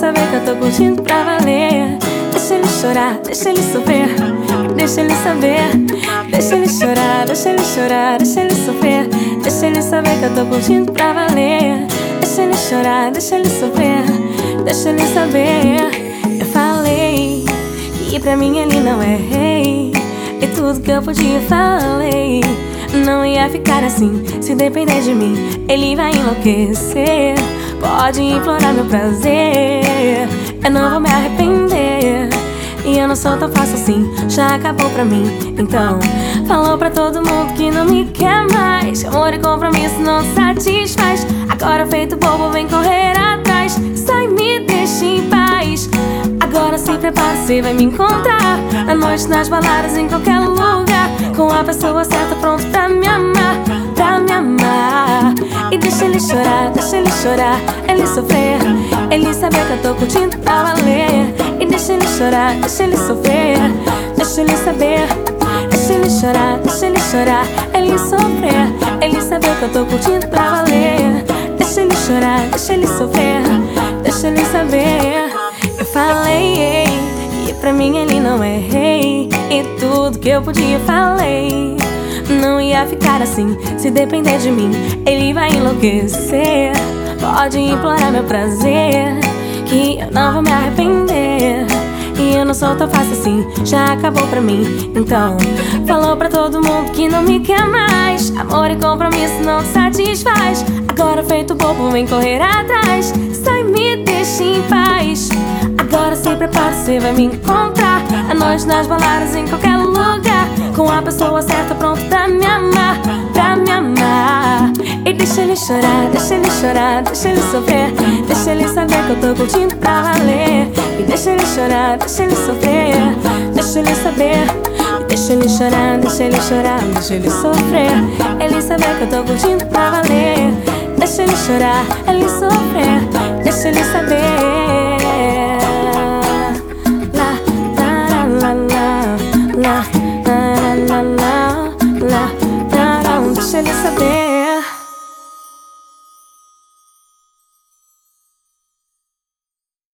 saber que eu tô curtindo pra valer. Deixa ele chorar, deixa ele sofrer, deixa ele saber. Deixa ele chorar, deixa ele chorar, deixa ele sofrer, deixa ele saber que eu tô curtindo pra valer. Deixa ele chorar, deixa ele sofrer, deixa ele saber. Eu falei que pra mim ele não é rei, e tudo que eu podia falei. Não ia ficar assim, se depender de mim ele vai enlouquecer. Pode implorar meu prazer, eu não vou me arrepender. E eu não sou tão fácil assim, já acabou pra mim. Então, falou pra todo mundo que não me quer mais, que amor e compromisso não satisfaz. Agora feito bobo vem correr atrás, sai, me deixa em paz. Agora se prepara, cê vai me encontrar à noite, nas baladas, em qualquer lugar, com a pessoa certa, pronto pra me amar, pra me amar. E deixa ele chorar, ele sofrer, ele saber que eu tô curtindo pra valer. E deixa ele chorar, deixa ele sofrer, deixa ele saber. Deixa ele chorar, ele sofrer, ele saber que eu tô curtindo pra valer. Deixa ele chorar, deixa ele sofrer, deixa ele saber. Eu falei que pra mim ele não é rei, e tudo que eu podia falei. Não ia ficar assim, se depender de mim ele vai enlouquecer. Pode implorar meu prazer, que eu não vou me arrepender. E eu não sou tão fácil assim, já acabou pra mim. Então, falou pra todo mundo que não me quer mais, amor e compromisso não satisfaz. Agora feito bobo vem correr atrás, sai, me deixa em paz. Agora se prepara, cê vai me encontrar à noite, nas baladas, em qualquer lugar, com a pessoa certa, pronto pra me amar, pra me amar. E deixa ele chorar, deixa ele sofrer, deixa ele saber que eu tô curtindo pra valer. E deixa ele chorar, deixa ele sofrer, deixa ele saber. E deixa ele chorar, deixa ele sofrer, ele saber que eu tô curtindo pra valer. Deixa ele chorar, ele sofrer, deixa ele saber. Deixa ele saber.